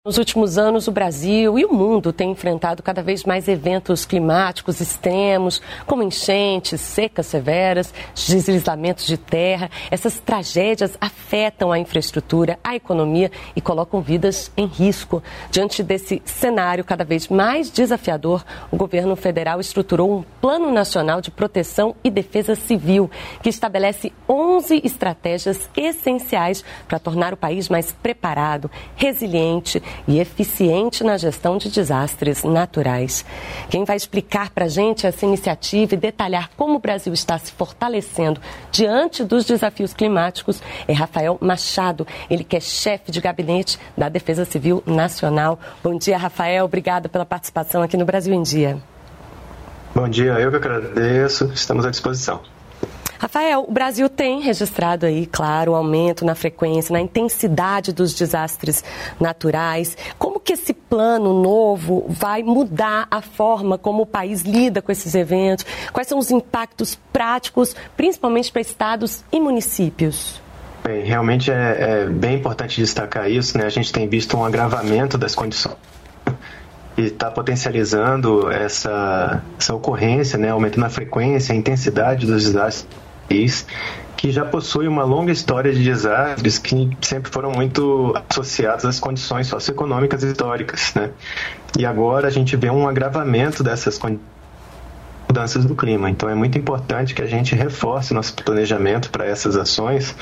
Nos últimos anos, o Brasil e o mundo têm enfrentado cada vez mais eventos climáticos extremos, como enchentes, secas severas, deslizamentos de terra. Essas tragédias afetam a infraestrutura, a economia e colocam vidas em risco. Diante desse cenário cada vez mais desafiador, o governo federal estruturou um Plano Nacional de Proteção e Defesa Civil, que estabelece 11 estratégias essenciais para tornar o país mais preparado, resiliente e eficiente na gestão de desastres naturais. Quem vai explicar para a gente essa iniciativa e detalhar como o Brasil está se fortalecendo diante dos desafios climáticos é Rafael Machado, ele que é chefe de gabinete da Defesa Civil Nacional. Bom dia, Rafael. Obrigada pela participação aqui no Brasil em Dia. Bom dia, eu que agradeço. Estamos à disposição. Rafael, o Brasil tem registrado aí, claro, um aumento na frequência, na intensidade dos desastres naturais. Como que esse plano novo vai mudar a forma como o país lida com esses eventos? Quais são os impactos práticos, principalmente para estados e municípios? Bem, realmente é bem importante destacar isso, né? A gente tem visto um agravamento das condições e está potencializando essa ocorrência, né? Aumentando a frequência, a intensidade dos desastres, que já possui uma longa história de desastres que sempre foram muito associados às condições socioeconômicas históricas, né? E agora a gente vê um agravamento dessas mudanças do clima. Então é muito importante que a gente reforce nosso planejamento para essas ações.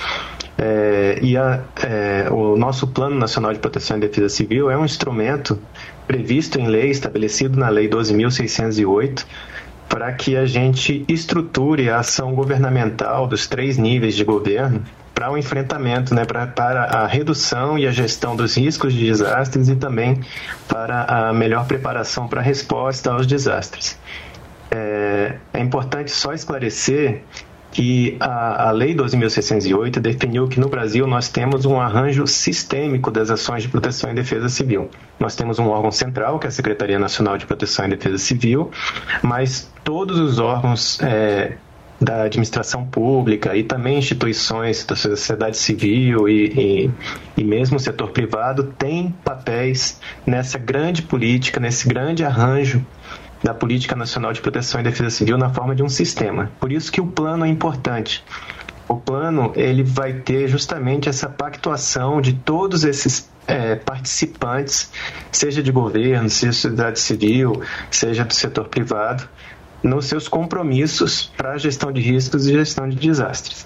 O nosso Plano Nacional de Proteção e Defesa Civil é um instrumento previsto em lei, estabelecido na Lei 12.608, para que a gente estruture a ação governamental dos 3 níveis de governo para o enfrentamento, né, para a redução e a gestão dos riscos de desastres e também para a melhor preparação para a resposta aos desastres. É importante só esclarecer que a Lei 12.608 definiu que no Brasil nós temos um arranjo sistêmico das ações de proteção e defesa civil. Nós temos um órgão central, que é a Secretaria Nacional de Proteção e Defesa Civil, mas todos os órgãos da administração pública e também instituições da sociedade civil e mesmo o setor privado têm papéis nessa grande política, nesse grande arranjo da Política Nacional de Proteção e Defesa Civil na forma de um sistema. Por isso que o plano é importante. O plano ele vai ter justamente essa pactuação de todos esses participantes, seja de governo, seja da sociedade civil, seja do setor privado, nos seus compromissos para a gestão de riscos e gestão de desastres.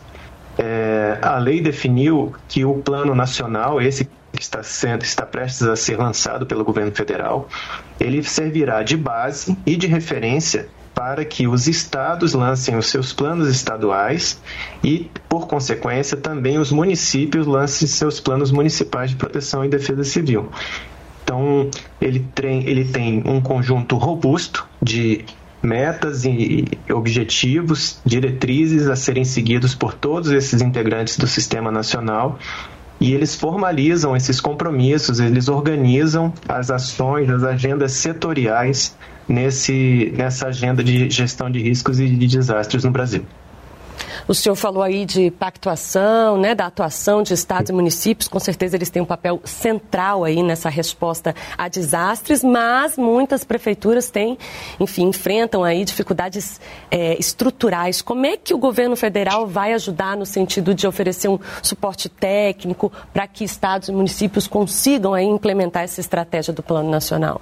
A lei definiu que o Plano Nacional, esse que está prestes a ser lançado pelo governo federal, ele servirá de base e de referência para que os estados lancem os seus planos estaduais e, por consequência, também os municípios lancem seus planos municipais de proteção e defesa civil. Então, ele tem um conjunto robusto de metas e objetivos, diretrizes a serem seguidos por todos esses integrantes do Sistema Nacional. E eles formalizam esses compromissos, eles organizam as ações, as agendas setoriais nessa agenda de gestão de riscos e de desastres no Brasil. O senhor falou aí de pactuação, né, da atuação de estados e municípios. Com certeza eles têm um papel central aí nessa resposta a desastres, mas muitas prefeituras enfrentam aí dificuldades estruturais. Como é que o governo federal vai ajudar no sentido de oferecer um suporte técnico para que estados e municípios consigam aí implementar essa estratégia do Plano Nacional?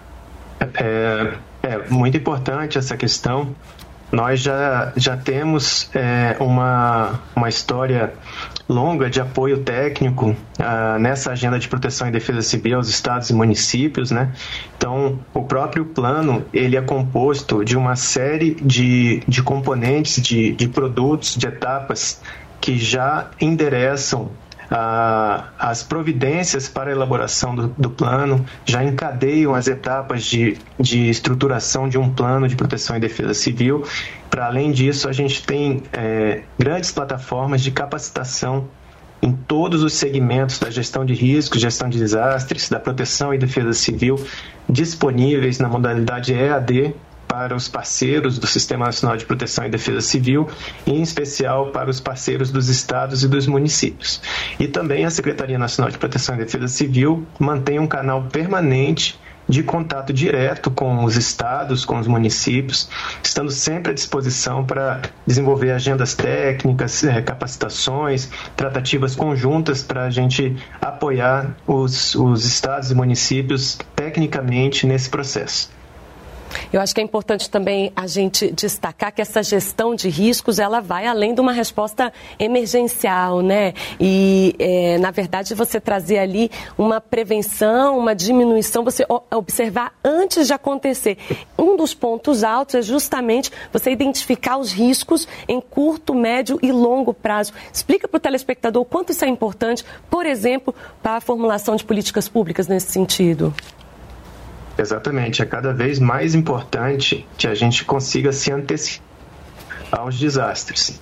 É muito importante essa questão. Nós já temos uma história longa de apoio técnico nessa agenda de proteção e defesa civil aos estados e municípios, né? Então, o próprio plano ele é composto de uma série de componentes, de produtos, de etapas que já endereçam as providências para a elaboração do plano, já encadeiam as etapas de estruturação de um plano de proteção e defesa civil. Para além disso, a gente tem grandes plataformas de capacitação em todos os segmentos da gestão de riscos, gestão de desastres, da proteção e defesa civil, disponíveis na modalidade EAD para os parceiros do Sistema Nacional de Proteção e Defesa Civil, em especial para os parceiros dos estados e dos municípios. E também a Secretaria Nacional de Proteção e Defesa Civil mantém um canal permanente de contato direto com os estados, com os municípios, estando sempre à disposição para desenvolver agendas técnicas, capacitações, tratativas conjuntas para a gente apoiar os estados e municípios tecnicamente nesse processo. Eu acho que é importante também a gente destacar que essa gestão de riscos, ela vai além de uma resposta emergencial, né? E, na verdade, você trazer ali uma prevenção, uma diminuição, você observar antes de acontecer. Um dos pontos altos é justamente você identificar os riscos em curto, médio e longo prazo. Explica para o telespectador o quanto isso é importante, por exemplo, para a formulação de políticas públicas nesse sentido. Exatamente, é cada vez mais importante que a gente consiga se antecipar aos desastres.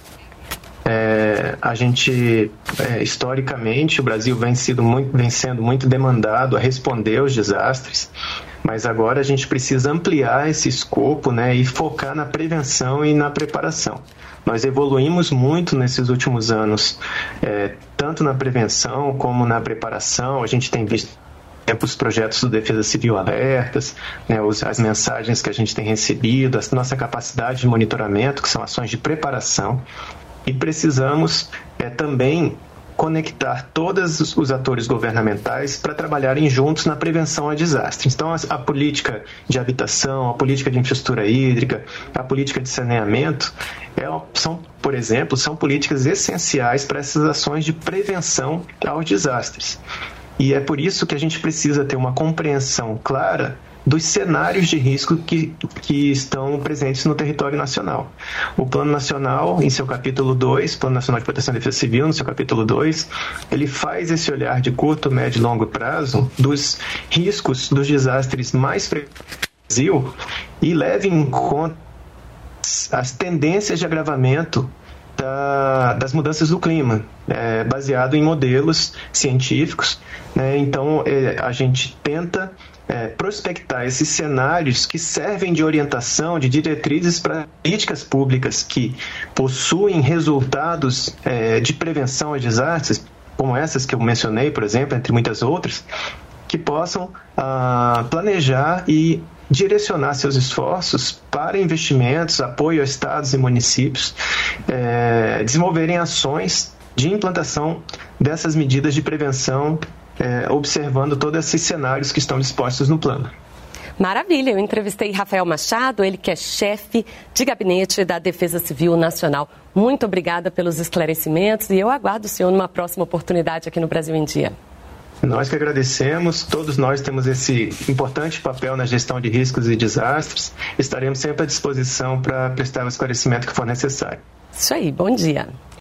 Historicamente, o Brasil vem sendo muito demandado a responder aos desastres, mas agora a gente precisa ampliar esse escopo, né, e focar na prevenção e na preparação. Nós evoluímos muito nesses últimos anos, tanto na prevenção como na preparação. A gente tem visto os projetos do Defesa Civil alertas, né, as mensagens que a gente tem recebido, a nossa capacidade de monitoramento, que são ações de preparação, e precisamos também conectar todos os atores governamentais para trabalharem juntos na prevenção a desastres. Então, a política de habitação, a política de infraestrutura hídrica, a política de saneamento, por exemplo, são políticas essenciais para essas ações de prevenção aos desastres. E é por isso que a gente precisa ter uma compreensão clara dos cenários de risco que estão presentes no território nacional. O Plano Nacional, em seu capítulo 2, Plano Nacional de Proteção e Defesa Civil, no seu capítulo 2, ele faz esse olhar de curto, médio e longo prazo dos riscos dos desastres mais frequentes no Brasil e leva em conta as tendências de agravamento das mudanças do clima, baseado em modelos científicos, né? Então, a gente tenta prospectar esses cenários que servem de orientação, de diretrizes para políticas públicas que possuem resultados de prevenção a desastres, como essas que eu mencionei, por exemplo, entre muitas outras, que possam planejar e direcionar seus esforços para investimentos, apoio a estados e municípios, desenvolverem ações de implantação dessas medidas de prevenção, observando todos esses cenários que estão dispostos no plano. Maravilha, eu entrevistei Rafael Machado, ele que é chefe de gabinete da Defesa Civil Nacional. Muito obrigada pelos esclarecimentos e eu aguardo o senhor numa próxima oportunidade aqui no Brasil em Dia. Nós que agradecemos, todos nós temos esse importante papel na gestão de riscos e desastres. Estaremos sempre à disposição para prestar o esclarecimento que for necessário. Isso aí, bom dia.